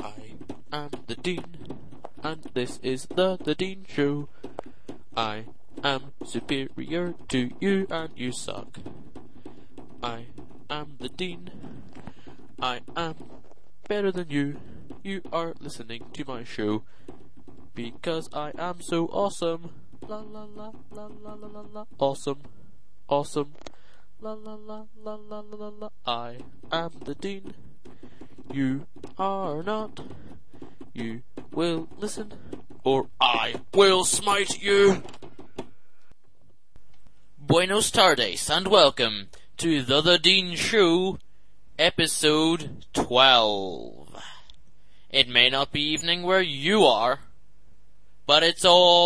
I am the Dean, and this is the Dean Show. I am superior to you, and you suck. I am the Dean. I am better than you. You are listening to my show because I am so awesome. La la la la la la la la. Awesome, awesome. La la la la la la la la. I am the Dean. You are not. You will listen, or I will smite you. Buenos tardes, and welcome to the Dean Show, episode 12. It may not be evening where you are, but it's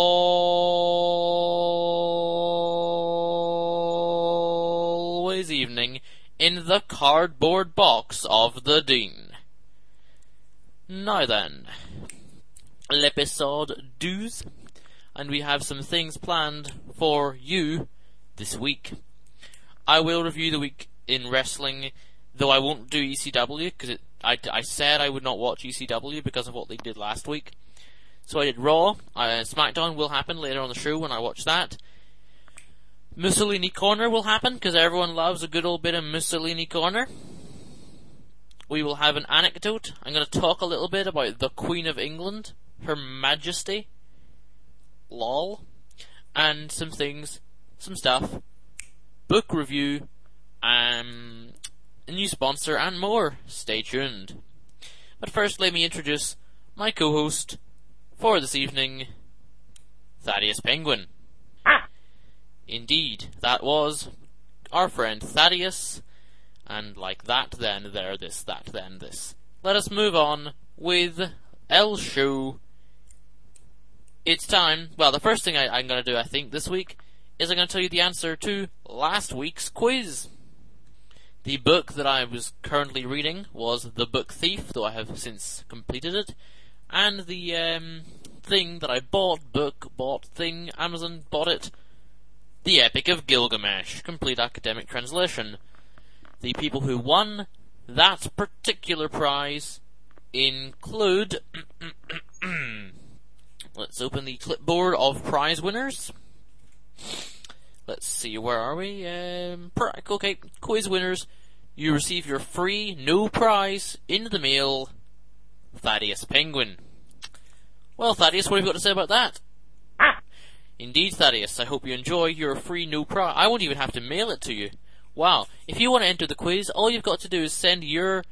always evening in the cardboard box of the Dean. Now then, l'épisode 12, and we have some things planned for you this week. I will review the week in wrestling, though I won't do ECW, because I said I would not watch ECW because of what they did last week. So I did Raw. SmackDown will happen later on the show when I watch that. Mussolini Corner will happen, because everyone loves a good old bit of Mussolini Corner. We will have an anecdote. I'm going to talk a little bit about the Queen of England, Her Majesty, lol, and some things, some stuff, book review, a new sponsor, and more. Stay tuned. But first, let me introduce my co-host for this evening, Thaddeus Penguin. Indeed, that was our friend Thaddeus, and like that, then, there, this, that, then, this. Let us move on with El Show. It's time. Well, the first thing I'm going to do, I think, this week, is I'm going to tell you the answer to last week's quiz. The book that I was currently reading was The Book Thief, though I have since completed it. And the thing that I bought, Amazon bought it, The Epic of Gilgamesh, complete academic translation. The people who won that particular prize include... Let's open the clipboard of prize winners. Let's see, where are we? Okay, quiz winners. You receive your free, no prize, in the mail, Thaddeus Penguin. Well, Thaddeus, what have you got to say about that? Indeed, Thaddeus, I hope you enjoy your free, no prize. I won't even have to mail it to you. Wow. If you want to enter the quiz, all you've got to do is send your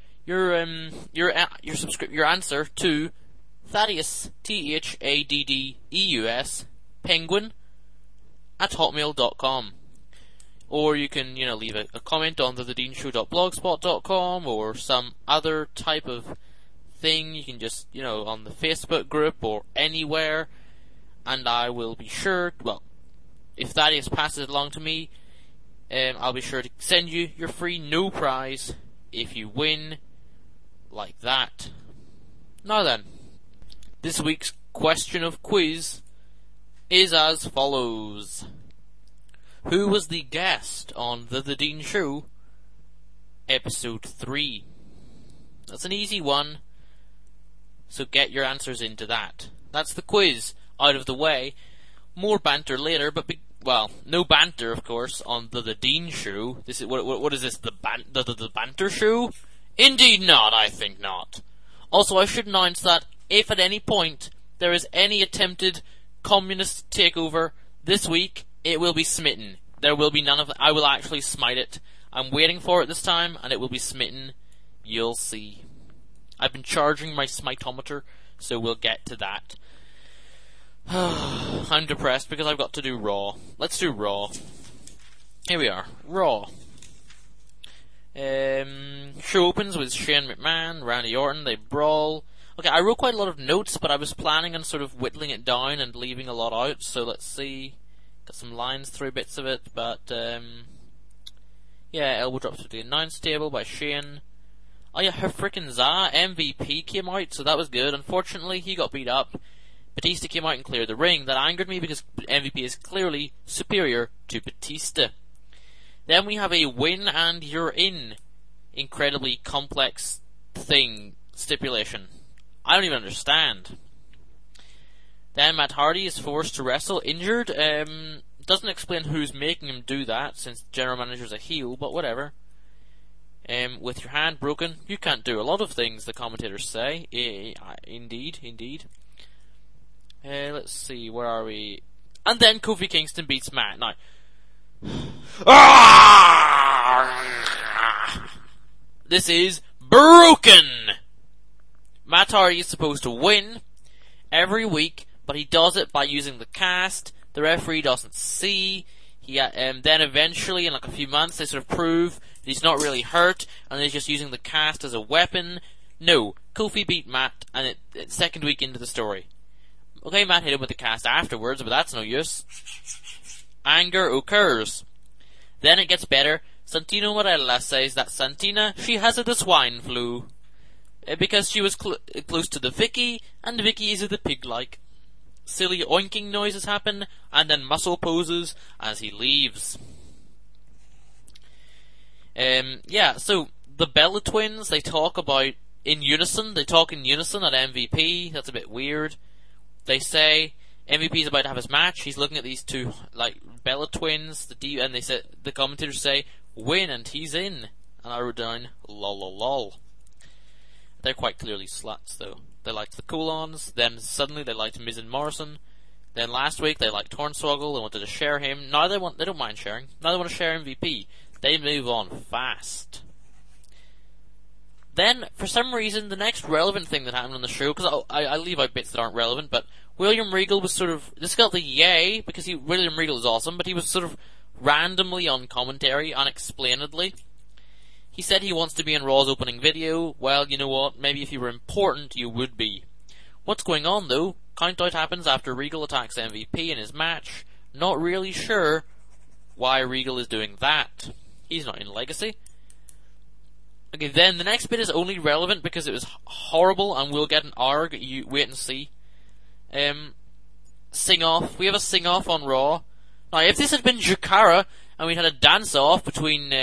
answer to Thaddeus, Thaddeus, Penguin, at hotmail.com. Or you can, leave a comment on the thedeanshow.blogspot.com or some other type of thing. You can just, on the Facebook group or anywhere. And I will be sure, if Thaddeus passes it along to me, I'll be sure to send you your free no prize if you win like that. Now then, this week's question of quiz is as follows. Who was the guest on the Dean Show, episode 3? That's an easy one, so get your answers into that. That's the quiz out of the way. More banter later, but no banter, of course, on the Dean Show. This is what is this? The banter show? Indeed not. I think not. Also, I should announce that if at any point there is any attempted communist takeover this week, it will be smitten. There will be none of that. I will actually smite it. I'm waiting for it this time, and it will be smitten. You'll see. I've been charging my smitometer, so we'll get to that. I'm depressed because I've got to do Raw. Let's do Raw. Here we are. Raw. Show opens with Shane McMahon, Randy Orton, they brawl. Okay, I wrote quite a lot of notes, but I was planning on sort of whittling it down and leaving a lot out, so let's see. Got some lines through bits of it, but, elbow drops to the announce table by Shane. Oh yeah, her frickin' Za, MVP, came out, so that was good. Unfortunately, he got beat up. Batista came out and cleared the ring. That angered me because MVP is clearly superior to Batista. Then we have a win and you're in. Incredibly complex stipulation. I don't even understand. Then Matt Hardy is forced to wrestle injured. Doesn't explain who's making him do that, since the general manager's a heel, but whatever. With your hand broken, you can't do a lot of things, the commentators say. Indeed. Let's see, where are we? And then Kofi Kingston beats Matt. Now, this is broken! Matt Hardy is supposed to win every week, but he does it by using the cast. The referee doesn't see. Then eventually, in like a few months, they sort of prove that he's not really hurt, and he's just using the cast as a weapon. No, Kofi beat Matt, and it's second week into the story. Okay, Matt hit him with the cast afterwards, but that's no use. Anger occurs. Then it gets better. Santino Marella says that Santina, she has the swine flu. Because she was close to the Vicky, and Vicky is the pig-like. Silly oinking noises happen, and then muscle poses as he leaves. So the Bella twins, they talk in unison at MVP. That's a bit weird. They say MVP's about to have his match. He's looking at these two, like, Bella twins, and the commentators say, win, and he's in. And I wrote down, lol. They're quite clearly sluts, though. They liked the Colons, then suddenly they liked Miz and Morrison. Then last week they liked Hornswoggle, they wanted to share him. Now they don't mind sharing. Now they want to share MVP. They move on fast. Then, for some reason, the next relevant thing that happened on the show, because I leave out bits that aren't relevant, but William Regal was sort of, this got the yay, because William Regal is awesome, but he was sort of randomly on commentary, unexplainedly. He said he wants to be in Raw's opening video. Well, you know what? Maybe if you were important, you would be. What's going on, though? Countout happens after Regal attacks MVP in his match. Not really sure why Regal is doing that. He's not in Legacy. Okay, then the next bit is only relevant because it was horrible, and we'll get an ARG. You wait and see. Sing-off. We have a sing-off on Raw. Now, if this had been Jakara, and we had a dance-off between,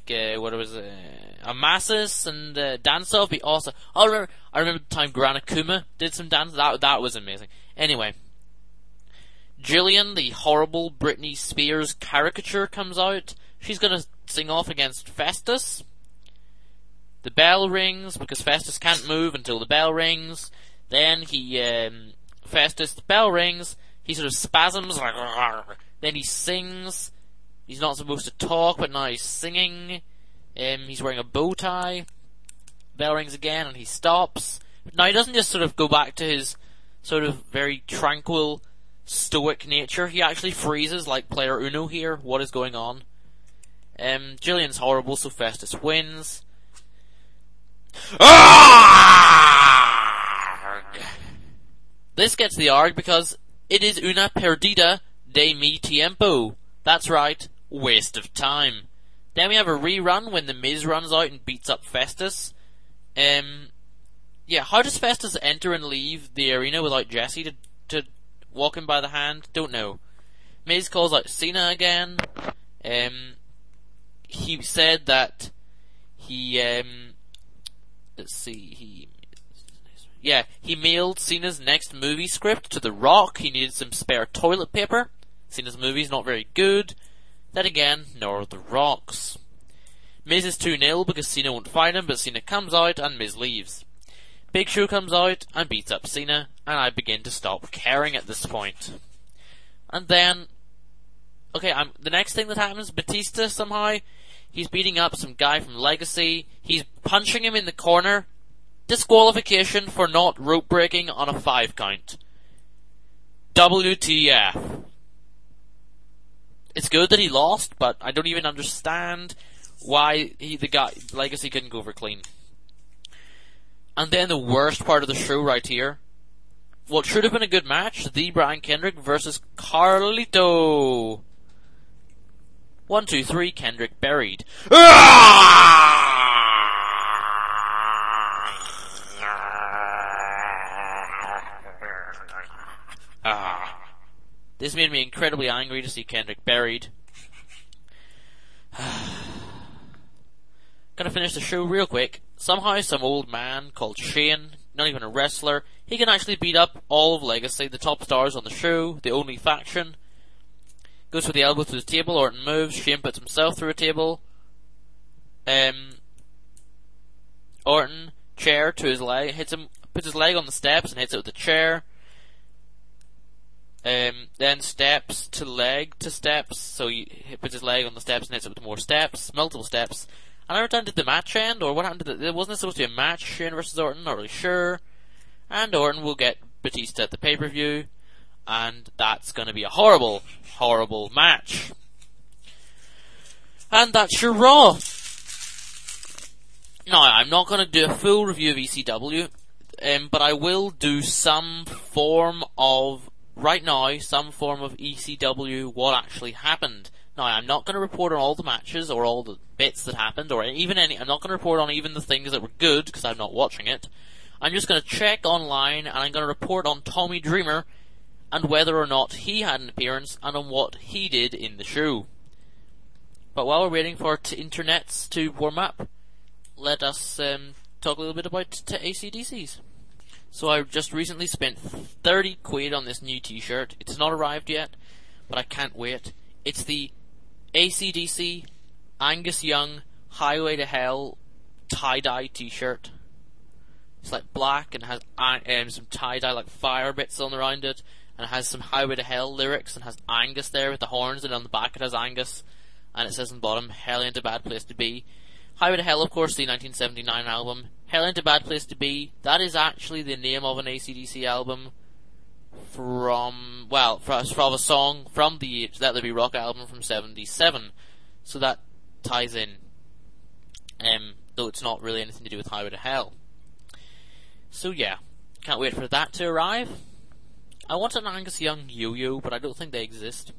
Amasis and dance-off, be awesome. I remember the time Grana Kuma did some dance. That was amazing. Anyway, Jillian, the horrible Britney Spears caricature, comes out. She's gonna sing off against Festus. The bell rings, because Festus can't move until the bell rings. Then Festus, the bell rings, he sort of spasms, like, then he sings. He's not supposed to talk, but now he's singing. He's wearing a bow tie. Bell rings again, and he stops. Now, he doesn't just sort of go back to his sort of very tranquil, stoic nature. He actually freezes like Player Uno here. What is going on? Jillian's horrible, so Festus wins. This gets the ARG because it is una perdida de mi tiempo. That's right, waste of time. Then we have a rerun when The Miz runs out and beats up Festus. How does Festus enter and leave the arena without Jesse to walk him by the hand? Don't know. Miz calls out Cena again. He said that he mailed Cena's next movie script to The Rock. He needed some spare toilet paper. Cena's movie's not very good. Then again, nor The Rock's. Miz is 2-0 because Cena won't find him, but Cena comes out and Miz leaves. Big Show comes out and beats up Cena, and I begin to stop caring at this point. And then, the next thing that happens, Batista somehow, he's beating up some guy from Legacy, he's punching him in the corner, disqualification for not rope breaking on a 5 count. WTF. It's good that he lost, but I don't even understand why the guy Legacy couldn't go over clean. And then the worst part of the show right here. What should have been a good match, the Brian Kendrick versus Carlito. 1, 2, 3, Kendrick buried. This made me incredibly angry to see Kendrick buried. Gonna finish the show real quick. Somehow some old man called Shane not even a wrestler. He can actually beat up all of Legacy, the top stars on the show, the only faction. Goes for the elbow through the table, Orton moves, Shane puts himself through a table. Orton, chair to his leg, puts his leg on the steps and hits it with the chair. Then steps to leg to steps, so he puts his leg on the steps and hits it with more steps, multiple steps. And I never did the match end, or what happened to the, wasn't it supposed to be a match, Shane versus Orton, not really sure. And Orton will get Batista at the pay-per-view, and that's gonna be a horrible, horrible match. And that's your Raw. Now, I'm not gonna do a full review of ECW, but I will do some form of ECW, what actually happened. Now, I'm not going to report on all the matches, or all the bits that happened, or even I'm not going to report on even the things that were good, because I'm not watching it. I'm just going to check online, and I'm going to report on Tommy Dreamer, and whether or not he had an appearance, and on what he did in the show. But while we're waiting for internets to warm up, let us talk a little bit about AC/DCs. So I just recently spent 30 quid on this new t-shirt. It's not arrived yet, but I can't wait. It's the AC/DC Angus Young Highway to Hell tie-dye t-shirt. It's like black and has some tie-dye like fire bits on around it, and it has some Highway to Hell lyrics and has Angus there with the horns, and on the back it has Angus, and it says on the bottom, Hell Ain't a Bad Place to Be. Highway to Hell, of course, the 1979 album. Hell Ain't a Bad Place to Be, that is actually the name of an AC/DC album from a song from the Let There Be Rock album from 77. So that ties in, though it's not really anything to do with Highway to Hell. So yeah, can't wait for that to arrive. I want an Angus Young yo-yo, but I don't think they exist.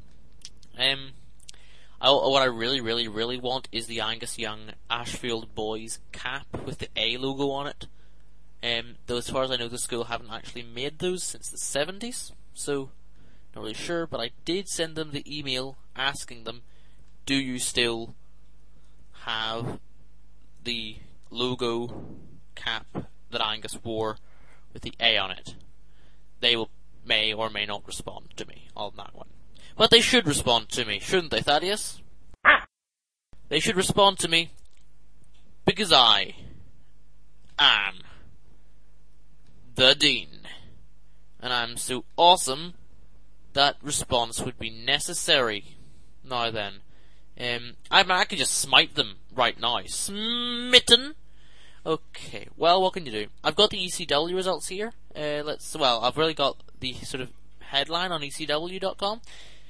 What I really, really, really want is the Angus Young Ashfield Boys cap with the A logo on it. Though as far as I know, the school haven't actually made those since the 70s, so not really sure, but I did send them the email asking them, do you still have the logo cap that Angus wore with the A on it? They may or may not respond to me on that one. But they should respond to me, shouldn't they, Thaddeus? They should respond to me, because I am the Dean. And I'm so awesome that response would be necessary. Now then, I could just smite them right now. Smitten! Okay, well, what can you do? I've got the ECW results here. I've really got the sort of headline on ECW.com.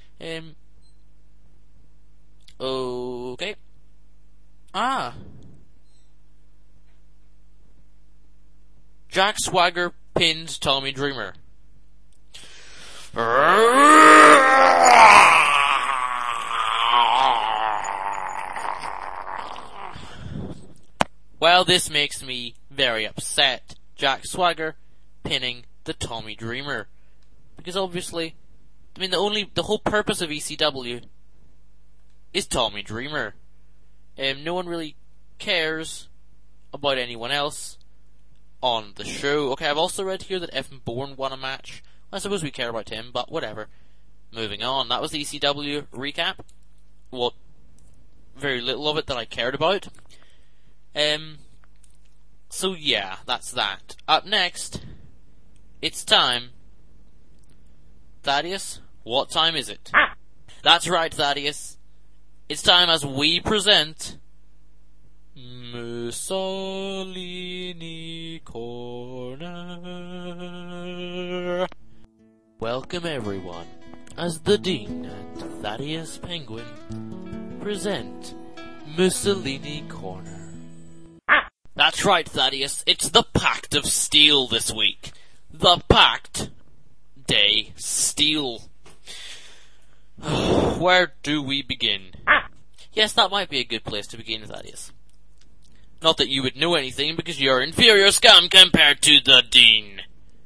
Okay. Jack Swagger pins Tommy Dreamer. Well, this makes me very upset. Jack Swagger pinning the Tommy Dreamer. Because obviously, I mean, the whole purpose of ECW is Tommy Dreamer. No one really cares about anyone else on the show. Okay, I've also read here that Evan Bourne won a match. I suppose we care about him, but whatever. Moving on. That was the ECW recap. Well, very little of it that I cared about. So yeah, that's that. Up next, it's time. Thaddeus, what time is it? That's right, Thaddeus. It's time as we present Mussolini Corner. Welcome everyone, as the Dean and Thaddeus Penguin present Mussolini Corner. That's right, Thaddeus, it's the Pact of Steel this week. The Pact Day Steel. Where do we begin? Yes, that might be a good place to begin, Thaddeus. Not that you would know anything, because you're inferior scum compared to the Dean.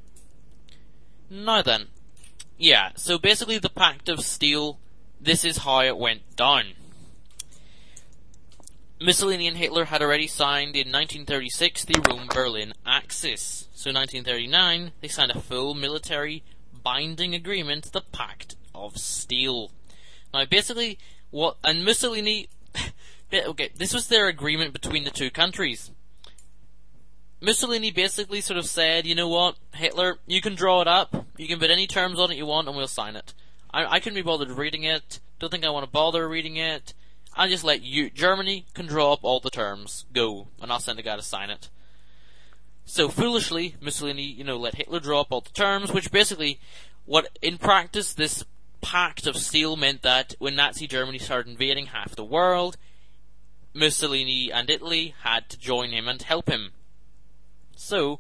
Now then. Yeah, so basically the Pact of Steel, this is how it went down. Mussolini and Hitler had already signed in 1936 the Rome-Berlin Axis. So in 1939, they signed a full military binding agreement, the Pact of Steel. Now basically, and Mussolini, okay, this was their agreement between the two countries. Mussolini basically sort of said, you know what, Hitler, you can draw it up, you can put any terms on it you want and we'll sign it. I couldn't be bothered reading it, don't think I want to bother reading it, I'll just let you, Germany can draw up all the terms, go, and I'll send a guy to sign it. So foolishly, Mussolini, let Hitler draw up all the terms, which basically, in practice, this Pact of Steel meant that when Nazi Germany started invading half the world, Mussolini and Italy had to join him and help him. So,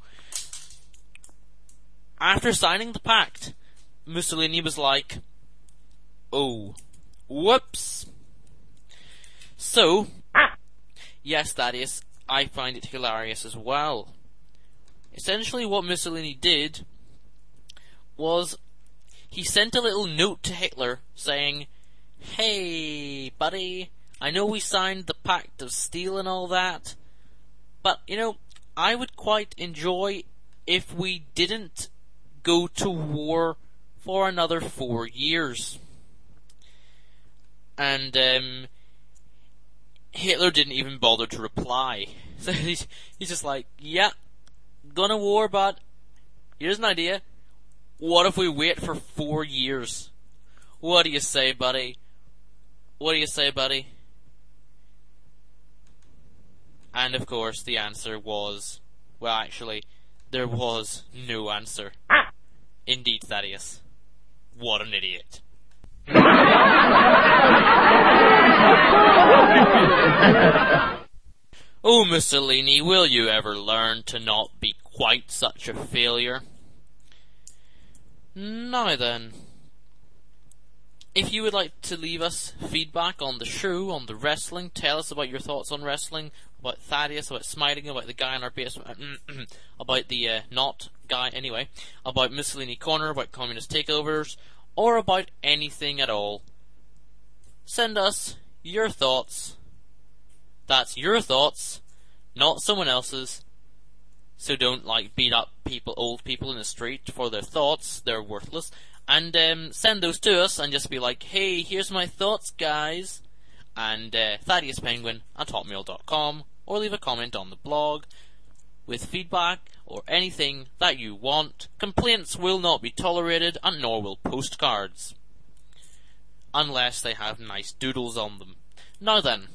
after signing the pact, Mussolini was like, oh, whoops. So, yes, Thaddeus, I find it hilarious as well. Essentially what Mussolini did was he sent a little note to Hitler saying, hey, buddy, I know we signed the Pact of Steel and all that, but, I would quite enjoy if we didn't go to war for another 4 years. And Hitler didn't even bother to reply. So he's just like, yeah, gonna war, but here's an idea. What if we wait for 4 years? What do you say, buddy? What do you say, buddy? And of course the answer was, well actually, there was no answer. Indeed, Thaddeus. What an idiot. Oh, Mussolini, will you ever learn to not be quite such a failure? Now then, if you would like to leave us feedback on the show, on the wrestling, tell us about your thoughts on wrestling, about Thaddeus, about Smiting, about the guy in our basement, about the not guy anyway, about Mussolini Corner, about communist takeovers, or about anything at all. Send us your thoughts. That's your thoughts, not someone else's. So don't beat up old people in the street for their thoughts. They're worthless. And send those to us and just be like, hey, here's my thoughts, guys. And ThaddeusPenguin@hotmail.com, or leave a comment on the blog with feedback or anything that you want. Complaints will not be tolerated, and nor will postcards, unless they have nice doodles on them. Now then,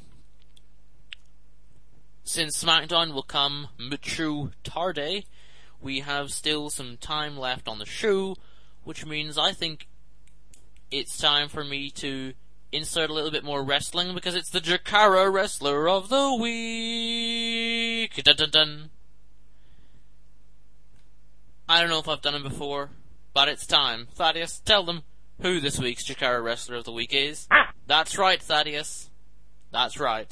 since SmackDown will come mucho tarde, we have still some time left on the show, which means I think it's time for me to insert a little bit more wrestling, because it's the Chikara Wrestler of the Week. Dun dun dun. I don't know if I've done it before, but it's time. Thaddeus, tell them who this week's Chikara Wrestler of the Week is. That's right, Thaddeus. That's right.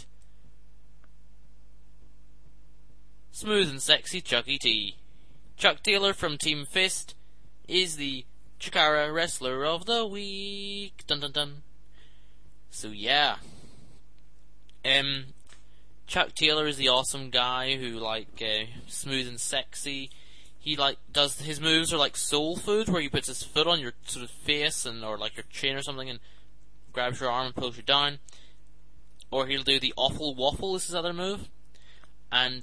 Smooth and sexy Chucky T. Chuck Taylor from Team Fist is the Chikara Wrestler of the Week. Dun dun dun. So yeah. Chuck Taylor is the awesome guy who smooth and sexy. He does his moves are like soul food, where he puts his foot on your sort of face or your chin or something and grabs your arm and pulls you down. Or he'll do the Awful Waffle, is his other move. And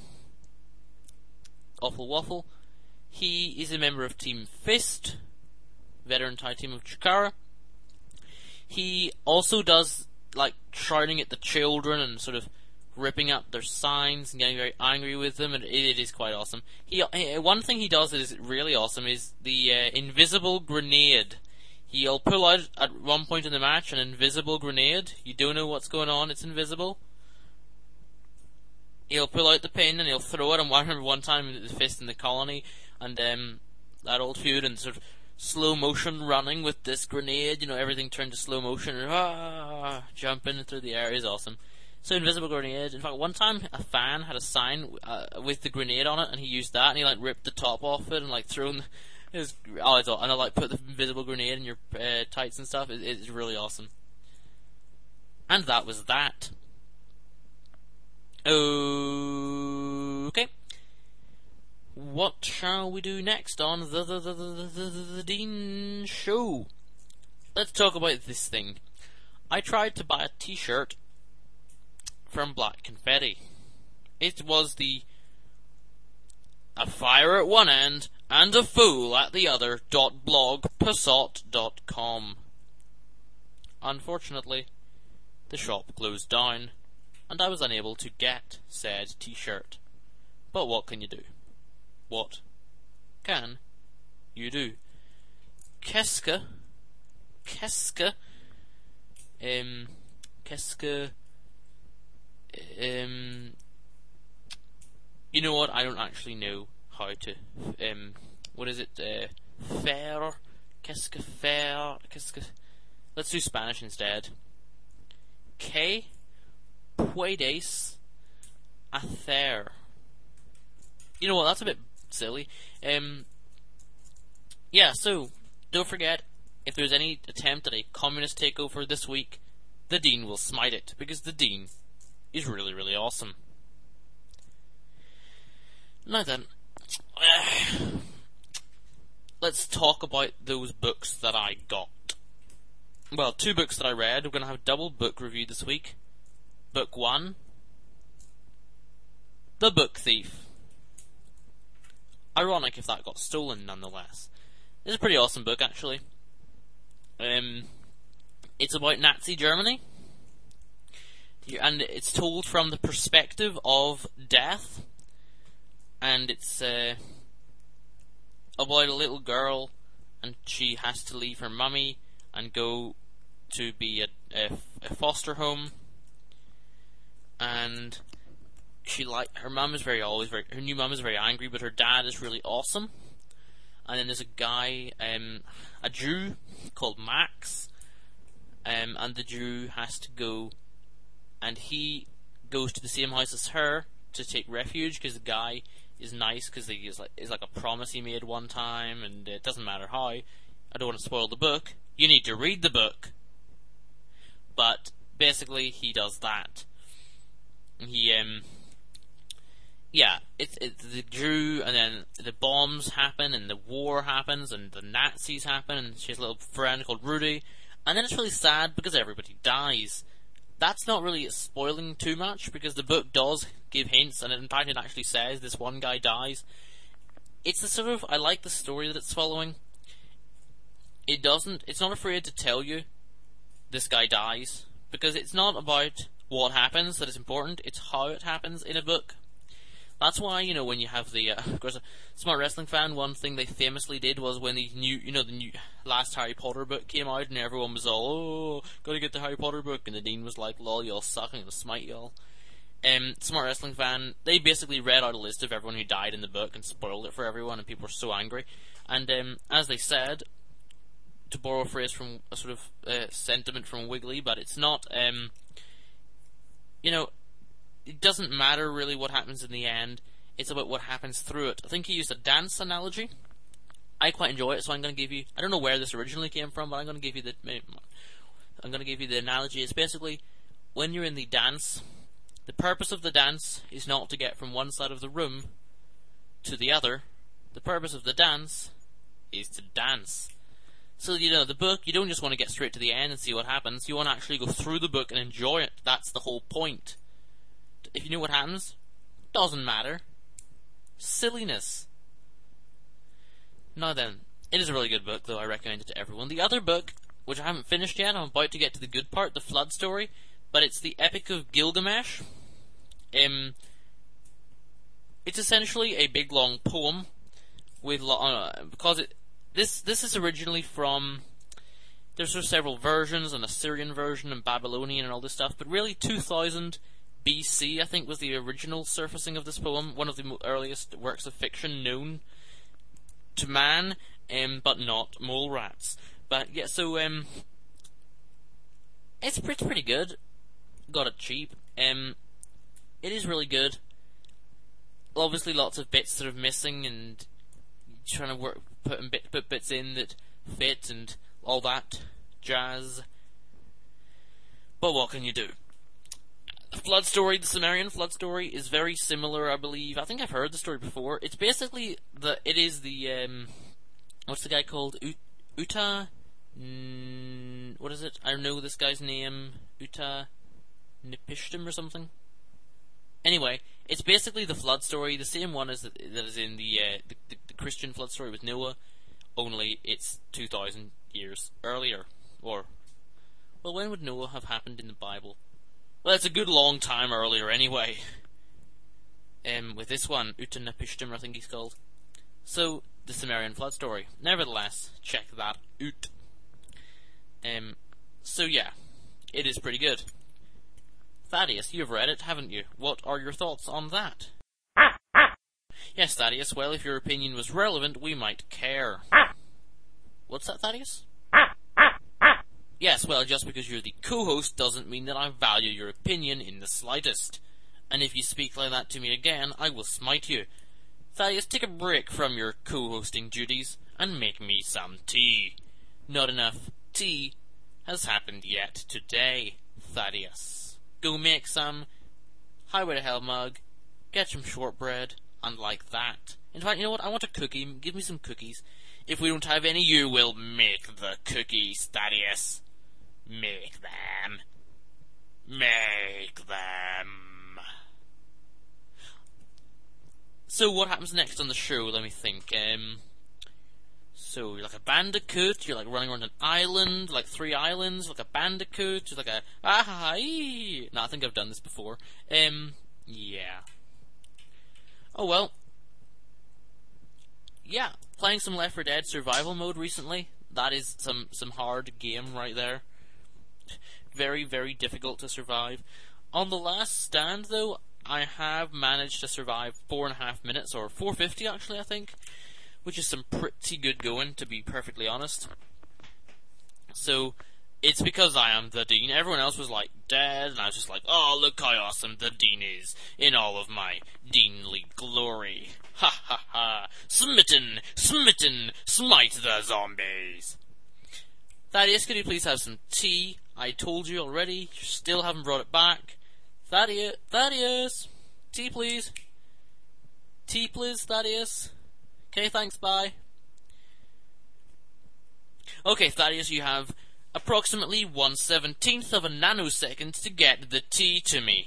Awful Waffle. He is a member of Team Fist, veteran tag team of Chikara. He also does shouting at the children and sort of ripping up their signs and getting very angry with them, and it is quite awesome. One thing he does that is really awesome is the invisible grenade. He'll pull out at one point in the match an invisible grenade. You don't know what's going on, it's invisible. He'll pull out the pin and he'll throw it, and I remember one time the Fist in the Colony and that old feud, and sort of slow motion running with this grenade, everything turned to slow motion and jumping through the air is awesome. So invisible grenade. In fact, one time a fan had a sign with the grenade on it, and he used that, and he ripped the top off it and thrown his and I put the invisible grenade in your tights and stuff. It's really awesome. And that was that. Okay. What shall we do next on the Dean Show? Let's talk about this thing. I tried to buy a t-shirt from Black Confetti. It was a fire at one end and a fool at the other .blogspot.com. Unfortunately, the shop closed down, and I was unable to get said t-shirt. But what can you do? What can you do? Qu'est-ce you know what? I don't actually know how to. What is it? Faire. Qu'est-ce que faire? Let's do Spanish instead. ¿Qué puedes hacer? You know what? That's a bit silly. Yeah. So don't forget, if there's any attempt at a communist takeover this week, the Dean will smite it, because the Dean is really, really awesome. Now then, let's talk about those books that I got. Well, 2 books that I read. We're going to have a double book review this week. Book 1, The Book Thief. Ironic if that got stolen, nonetheless. It's a pretty awesome book, actually. It's about Nazi Germany, and it's told from the perspective of death, and it's about a little girl, and she has to leave her mummy and go to be a foster home, and her mum is her new mum is very angry, but her dad is really awesome. And then there's a guy, a Jew called Max, and the Jew has to go, and he goes to the same house as her to take refuge, because the guy is nice, because he is like a promise he made one time, and it doesn't matter how. I don't want to spoil the book. You need to read the book. But basically, he does that. He it's the Jew, and then the bombs happen, and the war happens, and the Nazis happen, and she has a little friend called Rudy, and then it's really sad because everybody dies. That's not really spoiling too much, because the book does give hints, and in fact it actually says this one guy dies. It's the sort of, I like the story that it's following. It's not afraid to tell you this guy dies, because it's not about what happens that is important, it's how it happens in a book. That's why, when you have of course, a Smart Wrestling Fan, one thing they famously did was when the new last Harry Potter book came out, and everyone was all, gotta get the Harry Potter book, and the Dean was like, lol, y'all suck, I'm gonna smite y'all. Smart Wrestling Fan, they basically read out a list of everyone who died in the book and spoiled it for everyone, and people were so angry. And, as they said, to borrow a phrase from a sort of, sentiment from Wiggly, but it's not, it doesn't matter really what happens in the end, it's about what happens through it. I think he used a dance analogy. I quite enjoy it, so I'm going to give you, I don't know where this originally came from, but I'm going to give you the analogy. It's basically, when you're in the dance, the purpose of the dance is not to get from one side of the room to the other. The purpose of the dance is to dance. So, the book, you don't just want to get straight to the end and see what happens, you want to actually go through the book and enjoy it. That's the whole point. If you know what happens, doesn't matter. Silliness. Now then, it is a really good book, though I recommend it to everyone. The other book, which I haven't finished yet, I'm about to get to the good part, the flood story, but it's the Epic of Gilgamesh. It's essentially a big long poem with this is originally from, there's sort of several versions, an Assyrian version and Babylonian and all this stuff, but really 2000 BC, I think, was the original surfacing of this poem, one of the earliest works of fiction known to man, but not mole rats. But yeah, so it's pretty good. Got it cheap. It is really good. Obviously, lots of bits that are missing, and trying to put bits in that fit, and all that jazz. But what can you do? Flood story, the Sumerian flood story, is very similar, I believe. I think I've heard the story before. It's basically what's the guy called? Uta? What is it? I don't know this guy's name. Uta Nipishtim or something? Anyway, it's basically the flood story, the same one that is in the Christian flood story with Noah, only it's 2,000 years earlier. Or, well, when would Noah have happened in the Bible? Well, it's a good long time earlier anyway. With this one, Utanapishtim, I think he's called. So, the Sumerian flood story. Nevertheless, check that out. So yeah, it is pretty good. Thaddeus, you've read it, haven't you? What are your thoughts on that? Yes, Thaddeus, well, if your opinion was relevant, we might care. What's that, Thaddeus? Yes, well, just because you're the co-host doesn't mean that I value your opinion in the slightest. And if you speak like that to me again, I will smite you. Thaddeus, take a break from your co-hosting duties and make me some tea. Not enough tea has happened yet today, Thaddeus. Go make some, highway to hell mug, get some shortbread, and like that. In fact, you know what, I want a cookie, give me some cookies. If we don't have any, you will make the cookies, Thaddeus. Make them. Make them. So what happens next on the show? Let me think. So you're like a bandicoot, you're like running around an island, like 3 islands, like a bandicoot, you're like a no, I think I've done this before. Yeah. Oh well. Yeah, playing some Left 4 Dead survival mode recently. That is some hard game right there. Very, very difficult to survive. On the last stand though, I have managed to survive 4.5 minutes, or 4:50 actually, I think, which is some pretty good going, to be perfectly honest. So, it's because I am the Dean. Everyone else was like dead, and I was just like, oh, look how awesome the Dean is, in all of my Deanly glory. Ha ha ha. Smitten, smitten, smite the zombies. Thaddeus, could you please have some tea? I told you already, you still haven't brought it back. Thaddeus! Tea please. Tea please, Thaddeus. Okay, thanks, bye. Okay, Thaddeus, you have approximately 1/17th of a nanosecond to get the tea to me.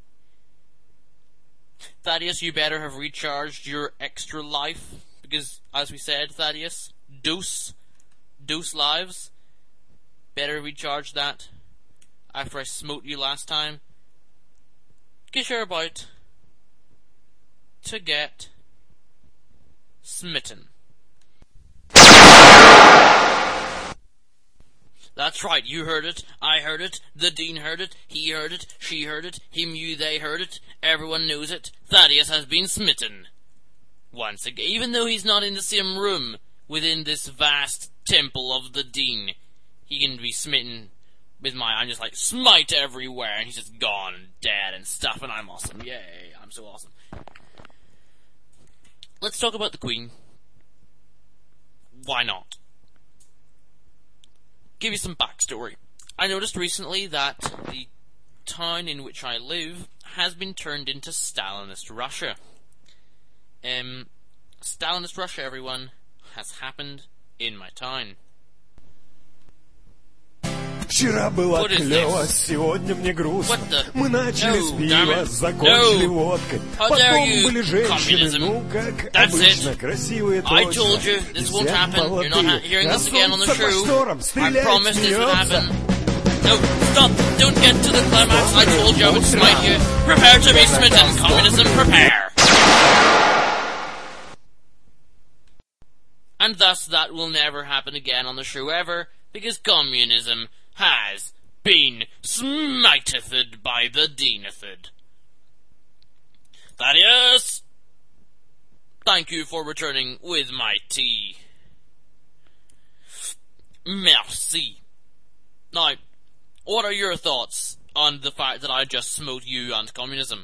Thaddeus, you better have recharged your extra life, because, as we said, Thaddeus, dose lives. Better recharge that after I smote you last time. Because you're about to get smitten. That's right, you heard it, I heard it, the Dean heard it, he heard it, she heard it, him, you, they heard it, everyone knows it. Thaddeus has been smitten. Once again, even though he's not in the same room within this vast temple of the Dean, he can be smitten with I'm just like, smite everywhere, and he's just gone and dead and stuff, and I'm awesome. Yay, I'm so awesome. Let's talk about the Queen. Why not? Give you some backstory. I noticed recently that the town in which I live has been turned into Stalinist Russia. Stalinist Russia, everyone, has happened in my town. Вчера было клёво, сегодня мне грустно. Мы начали с пива, закончили водкой. Потом были женщины, ну, как обычно, красивые точно. И все молодые. А солнце по шторам стреляет, смеется. No, stop! Don't get to the climax. I told you I would smite you. Prepare to be smitten. Communism, prepare. And thus that will never happen again on the show ever, because communism has been smitethid by the Deanethid. Thaddeus! Thank you for returning with my tea. Merci. Now, what are your thoughts on the fact that I just smote you and communism?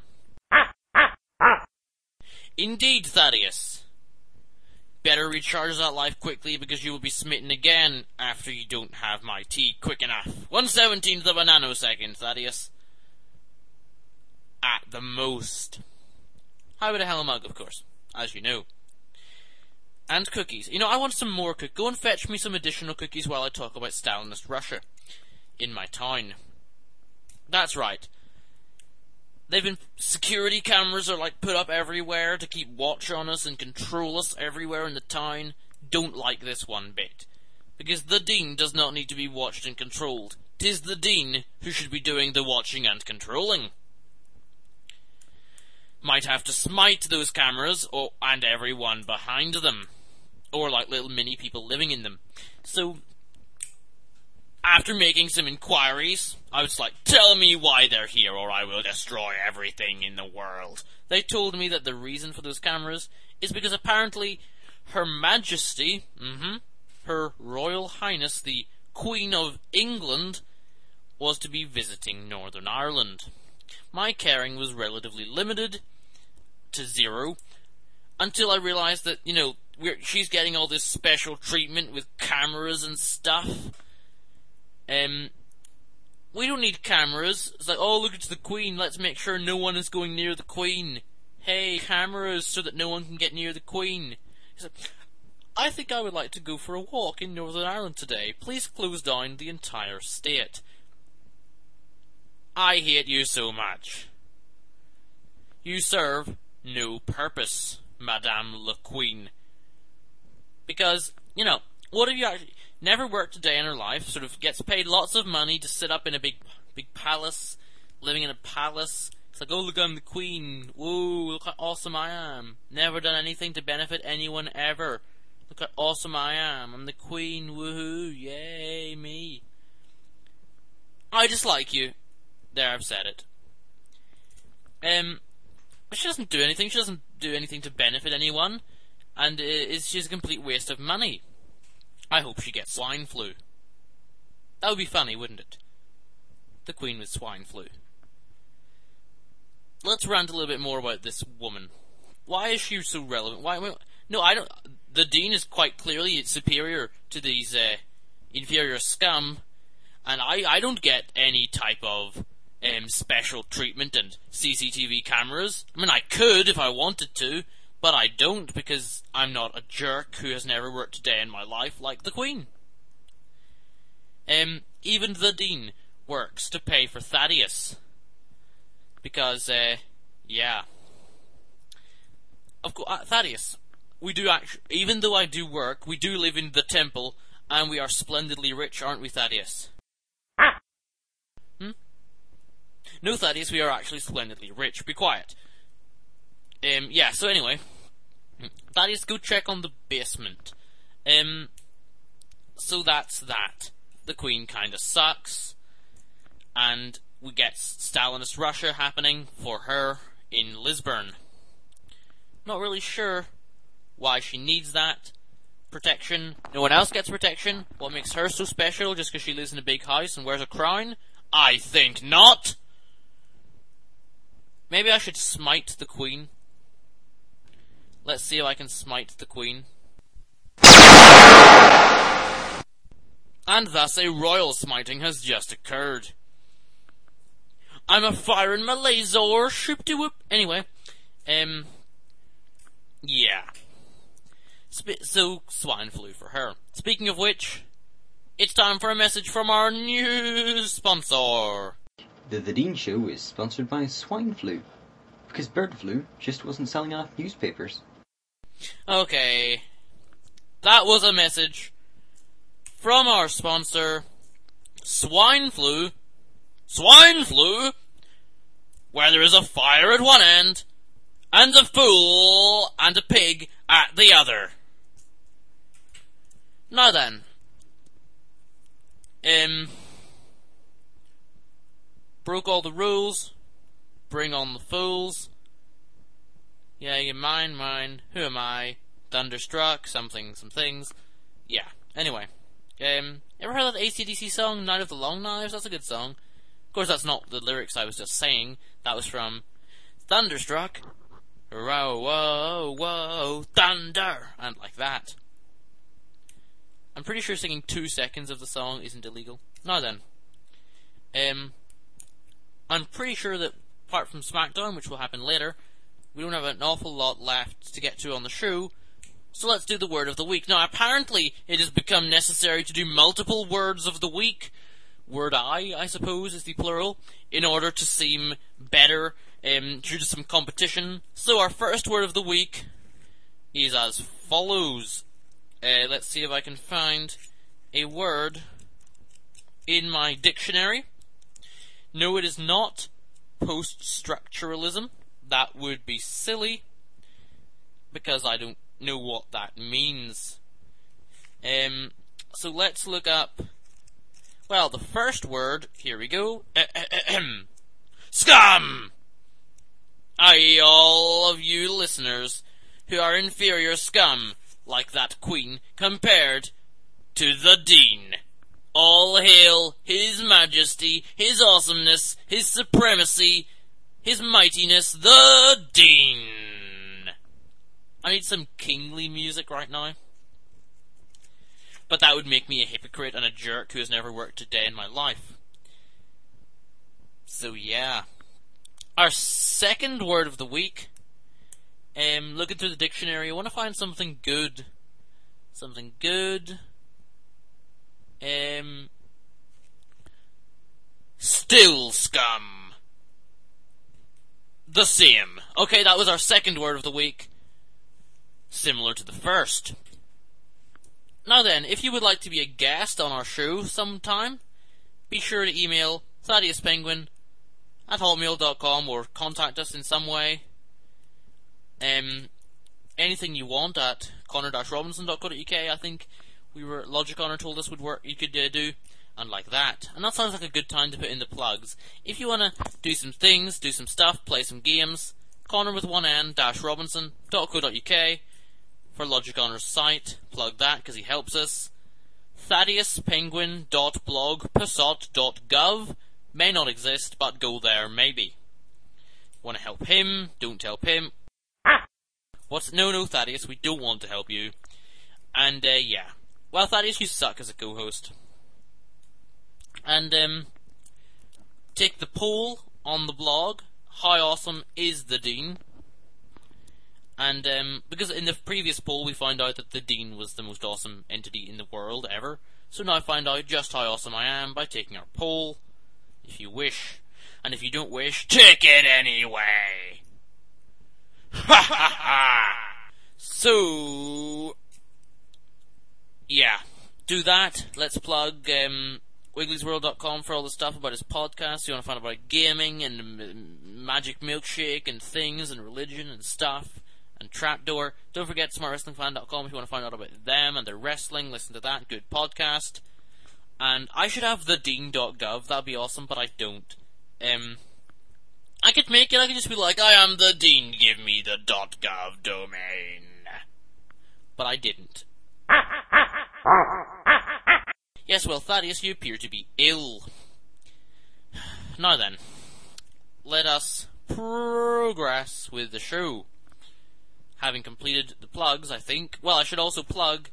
Indeed, Thaddeus. Better recharge that life quickly, because you will be smitten again after you don't have my tea quick enough. 1/17th of a nanosecond, Thaddeus. at the most. How about a Hello Mug, of course, as you know. And cookies. You know, I want some more cookies. Go and fetch me some additional cookies while I talk about Stalinist Russia in my town. That's right. They've been security cameras are like put up everywhere to keep watch on us and control us everywhere in the town. Don't like this one bit. Because the Dean does not need to be watched and controlled. 'Tis the Dean who should be doing the watching and controlling. Might have to smite those cameras and everyone behind them. Or like little mini people living in them. So, after making some inquiries, I was like, tell me why they're here or I will destroy everything in the world. They told me that the reason for those cameras is because apparently Her Majesty, Her Royal Highness, the Queen of England, was to be visiting Northern Ireland. My caring was relatively limited to 0 until I realised that, you know, she's getting all this special treatment with cameras and stuff. We don't need cameras. It's like, oh, look, it's the Queen. Let's make sure no one is going near the Queen. Hey, cameras, so that no one can get near the Queen. He's like, I think I would like to go for a walk in Northern Ireland today. Please close down the entire state. I hate you so much. You serve no purpose, Madame la Queen. Because, you know, what if you actually never worked a day in her life, sort of gets paid lots of money to sit up in a big palace, living in a palace. It's like, oh, look, I'm the Queen. Whoa, look how awesome I am. Never done anything to benefit anyone ever. Look how awesome I am. I'm the Queen. Woohoo. Yay, me. I dislike you. There, I've said it. She doesn't do anything. She doesn't do anything to benefit anyone. And she's a complete waste of money. I hope she gets swine flu. That would be funny, wouldn't it? The Queen with swine flu. Let's rant a little bit more about this woman. Why is she so relevant? No, I don't. The Dean is quite clearly superior to these inferior scum, and I don't get any type of special treatment and CCTV cameras. I mean, I could if I wanted to, but I don't because I'm not a jerk who has never worked a day in my life like the Queen. Even the Dean works to pay for Thaddeus. Because, yeah. Of course, Thaddeus, we do actually, even though I do work, we do live in the temple, and we are splendidly rich, aren't we, Thaddeus? No, Thaddeus, we are actually splendidly rich. Be quiet. Yeah, so anyway. Thaddeus, go check on the basement. So that's that. The Queen kinda sucks. And we get Stalinist Russia happening for her in Lisburn. Not really sure why she needs that protection. No one else gets protection. What makes her so special just because she lives in a big house and wears a crown? I think not! Maybe I should smite the Queen. Let's see if I can smite the Queen. And thus a royal smiting has just occurred. I'm a firing my laser, shoop-de-whoop. Anyway, yeah. So, swine flu for her. Speaking of which, it's time for a message from our news sponsor. The Dean Show is sponsored by swine flu, because bird flu just wasn't selling enough newspapers. Okay, that was a message from our sponsor, swine flu. Swine flu, where there is a fire at one end, and a fool and a pig at the other. Now then, broke all the rules, bring on the fools. Yeah, you mine, who am I? Thunderstruck, some things. Yeah, anyway. Ever heard of that AC/DC song, Night of the Long Knives? That's a good song. Of course, that's not the lyrics I was just saying. That was from Thunderstruck. Whoa, whoa, whoa, thunder! And like that. I'm pretty sure singing 2 seconds of the song isn't illegal. Now then. I'm pretty sure that apart from SmackDown, which will happen later, we don't have an awful lot left to get to on the show, so let's do the word of the week. Now, apparently, it has become necessary to do multiple words of the week. Word I suppose, is the plural, in order to seem better due to some competition. So our first word of the week is as follows. Let's see if I can find a word in my dictionary. No, it is not post-structuralism. That would be silly, because I don't know what that means. So let's look up. Well, the first word, here we go. Scum! I.e. all of you listeners who are inferior scum, like that queen, compared to the Dean. All hail His Majesty, His awesomeness, His supremacy, His mightiness, the Dean. I need some kingly music right now. But that would make me a hypocrite and a jerk who has never worked a day in my life. So yeah. Our second word of the week. Looking through the dictionary, I want to find something good. Something good. Still scum. The same. Okay, that was our second word of the week. Similar to the first. Now then, if you would like to be a guest on our show sometime, be sure to email ThaddeusPenguin@hotmail.com or contact us in some way. Anything you want at connor-robinson.co.uk, I think Logic Honor told us would work, you could do, and like that. And that sounds like a good time to put in the plugs. If you want to do some things, do some stuff, play some games, Connor with one N -robinson.co.uk for Logic Honor's site. Plug that because he helps us. ThaddeusPenguin.blogspasot.gov may not exist, but go there maybe. Want to help him? Don't help him. No, Thaddeus, we don't want to help you. And yeah. Well, Thaddeus, you suck as a co-host. And take the poll on the blog. How awesome is the Dean? And because in the previous poll we found out that the Dean was the most awesome entity in the world ever, so now find out just how awesome I am by taking our poll, if you wish. And if you don't wish, take it anyway! Ha ha ha! So, yeah, do that. Let's plug wigglysworld.com for all the stuff about his podcast. You want to find out about gaming and Magic Milkshake and things and religion and stuff. And Trapdoor. Don't forget smartwrestlingfan.com if you want to find out about them and their wrestling. Listen to that. Good podcast. And I should have the Dean.gov. That'd be awesome, but I don't. I could make it. I could just be like, I am the Dean. Give me the .gov domain. But I didn't. Yes, well, Thaddeus, you appear to be ill. Now then, let us progress with the show. Having completed the plugs, I think. Well, I should also plug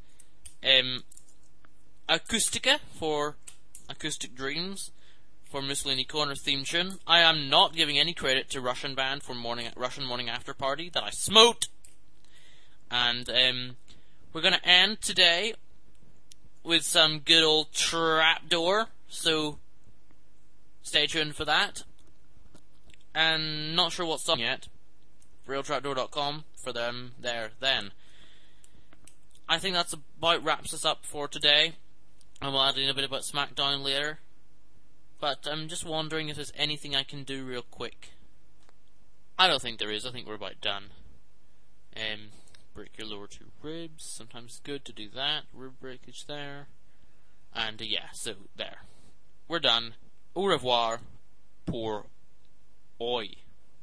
Acoustica for Acoustic Dreams for Mussolini Corner theme tune. I am not giving any credit to Russian band for Russian Morning After Party that I smote. And we're going to end today with some good old Trapdoor, so stay tuned for that. And not sure what song yet. RealTrapdoor.com for them there then. I think that's about wraps us up for today. And we'll add in a bit about SmackDown later. But I'm just wondering if there's anything I can do real quick. I don't think there is. I think we're about done. Break your lower two ribs. Sometimes it's good to do that. Rib breakage there. And yeah, so there. We're done. Au revoir. Pour hoy.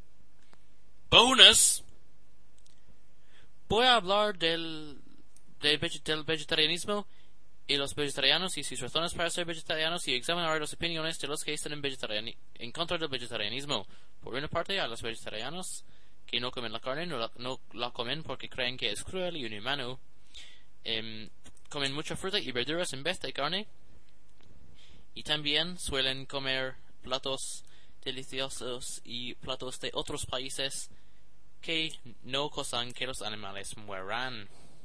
Bonus! Voy a hablar del vegetarianismo y los vegetarianos y sus razones para ser vegetarianos y examinar las opiniones de los que están en contra del vegetarianismo. Por una parte, a los vegetarianos que no comen la carne no la comen porque creen que es cruel y inhumano. Comen mucha fruta y verduras en vez de carne. Y también suelen comer platos deliciosos y platos de otros países que no causan que los animales mueran.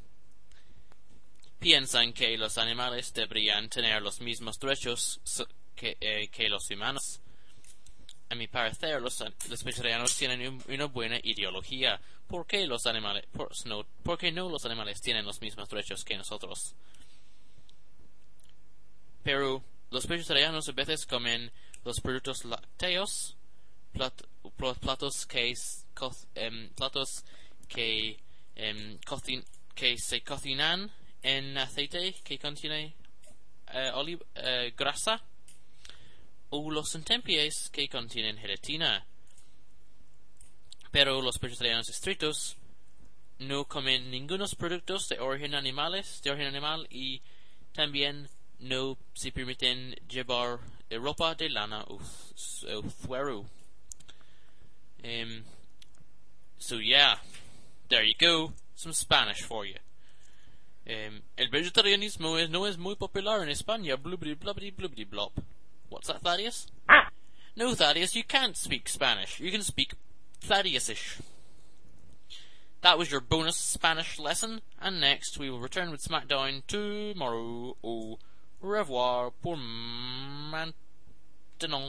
Piensan que los animales deberían tener los mismos derechos que los humanos. A mi parecer, los vegetarianos tienen una buena ideología. ¿Por qué no los animales tienen los mismos derechos que nosotros? Pero los vegetarianos a veces comen los productos lácteos, platos que se cocinan en aceite que contiene grasa, o los tentempiés que contienen gelatina. Pero los vegetarianos estrictos no comen ningunos productos de origen animal y también no se permiten llevar ropa de lana o cuero. So yeah, there you go, some Spanish for you. El vegetarianismo no es muy popular en España. Blubbity blubbity blubbity blop. What's that, Thaddeus? No, Thaddeus, you can't speak Spanish. You can speak Thaddeus-ish. That was your bonus Spanish lesson, and next we will return with SmackDown tomorrow. Au revoir pour maintenant.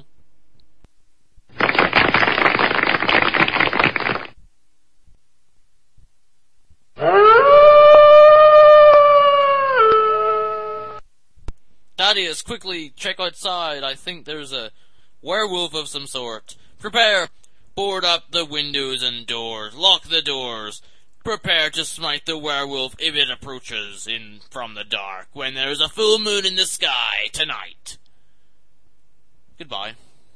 Thaddeus, quickly, check outside. I think there's a werewolf of some sort. Prepare! Board up the windows and doors. Lock the doors. Prepare to smite the werewolf if it approaches in from the dark when there is a full moon in the sky tonight. Goodbye.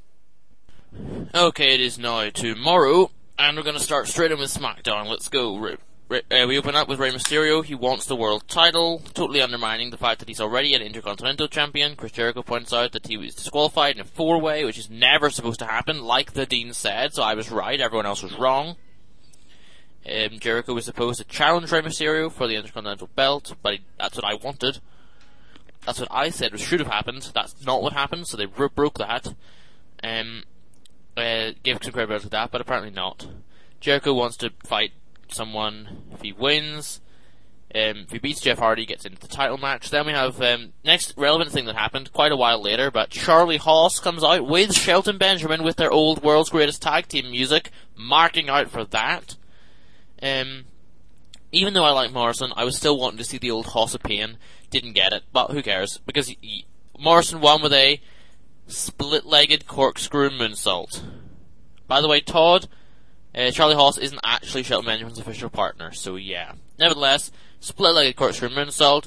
Okay, it is now tomorrow, and we're going to start straight in with SmackDown. Let's go. We open up with Rey Mysterio. He wants the world title, totally undermining the fact that he's already an Intercontinental Champion. Chris Jericho points out that he was disqualified in a 4-way, which is never supposed to happen, like the Dean said, so I was right, everyone else was wrong. Jericho was supposed to challenge Rey Mysterio for the Intercontinental belt, but that's what I wanted. That's what I said should have happened. That's not what happened, so they broke that. Gave some credibility to that, but apparently not. Jericho wants to fight someone if he wins. If he beats Jeff Hardy, gets into the title match. Then we have next relevant thing that happened quite a while later, but Charlie Haas comes out with Shelton Benjamin with their old World's Greatest Tag Team music, marking out for that. Even though I like Morrison, I was still wanting to see the old Hoss of Pain. Didn't get it, but who cares? Because Morrison won with a split-legged corkscrew moonsault. By the way, Todd, Charlie Haas isn't actually Shelton Benjamin's official partner, so yeah. Nevertheless, split-legged corkscrew moonsault.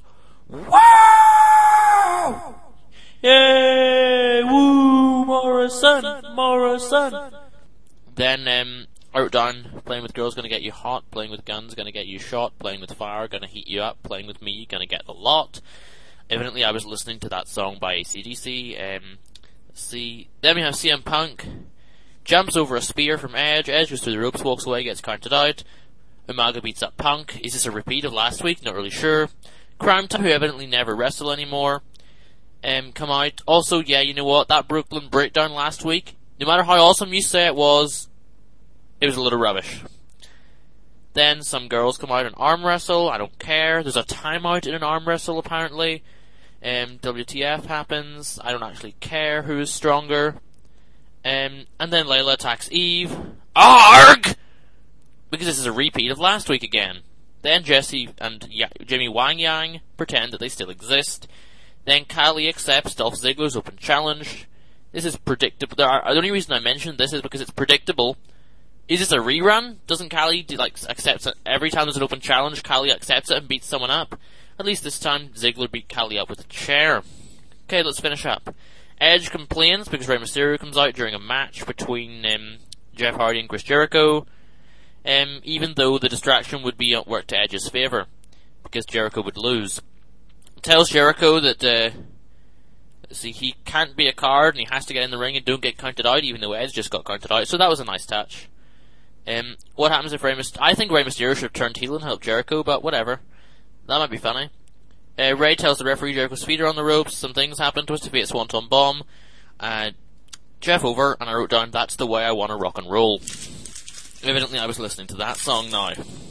Wow! Yay! Woo! Morrison! Then, I wrote down, playing with girls gonna get you hot, playing with guns gonna get you shot, playing with fire gonna heat you up, playing with me gonna get the lot. Evidently I was listening to that song by AC/DC. Then we have CM Punk. Jumps over a spear from Edge. Edge goes through the ropes, walks away, gets counted out. Umaga beats up Punk. Is this a repeat of last week? Not really sure. Crime Time, who evidently never wrestle anymore, come out. Also, yeah, you know what? That Brooklyn breakdown last week, no matter how awesome you say it was a little rubbish. Then some girls come out and arm wrestle. I don't care. There's a timeout in an arm wrestle, apparently. WTF happens. I don't actually care who is stronger. And then Layla attacks Eve. ARG! Because this is a repeat of last week again. Then Jesse and Jimmy Wang Yang pretend that they still exist. Then Kylie accepts Dolph Ziggler's open challenge. This is predictable. The only reason I mentioned this is because it's predictable. Is this a rerun? Doesn't Kylie accept it every time there's an open challenge? Kylie accepts it and beats someone up. At least this time, Ziggler beat Kylie up with a chair. Okay, let's finish up. Edge complains because Rey Mysterio comes out during a match between Jeff Hardy and Chris Jericho. Even though the distraction would be worked to Edge's favour, because Jericho would lose. Tells Jericho that he can't be a card and he has to get in the ring and don't get counted out, even though Edge just got counted out. So that was a nice touch. What happens if Rey Mysterio... I think Rey Mysterio should have turned heel and helped Jericho, but whatever. That might be funny. Rey tells the referee Jericho's feet are on the ropes. Some things happen. Twisted Fate Swanton Bomb. Jeff Over, and I wrote down, that's the way I want to rock and roll. Evidently I was listening to that song now.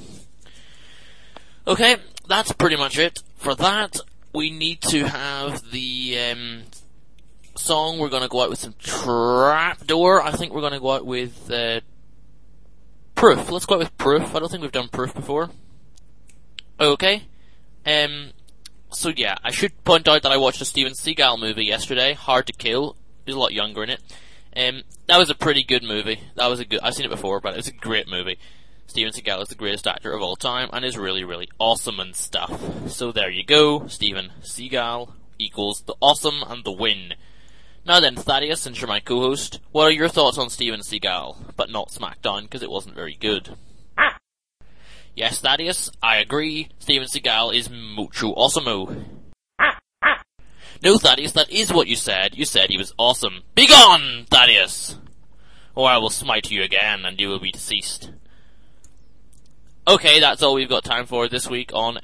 Okay, that's pretty much it. For that, we need to have the song. We're going to go out with some Trapdoor. I think we're going to go out with Proof. Let's go out with Proof. I don't think we've done Proof before. Okay. So yeah, I should point out that I watched a Steven Seagal movie yesterday, Hard to Kill. He's a lot younger in it. That was a pretty good movie. I've seen it before, but it was a great movie. Steven Seagal is the greatest actor of all time, and is really, really awesome and stuff. So there you go, Steven Seagal equals the awesome and the win. Now then, Thaddeus, since you're my co-host, what are your thoughts on Steven Seagal? But not SmackDown, because it wasn't very good. Yes, Thaddeus, I agree. Steven Seagal is mucho awesomeo. No, Thaddeus, that is what you said. You said he was awesome. Begone, Thaddeus! Or I will smite you again, and you will be deceased. Okay, that's all we've got time for this week on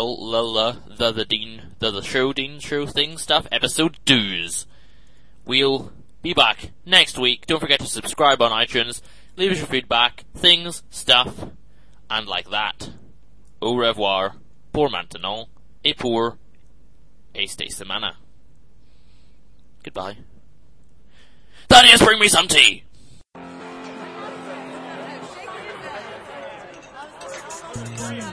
the show thing stuff, episode 2. We'll be back next week. Don't forget to subscribe on iTunes, leave us your feedback, things, stuff, and like that. Au revoir, pour maintenant, et pour esta semana. Goodbye. Thaddeus, bring me some tea! Yeah.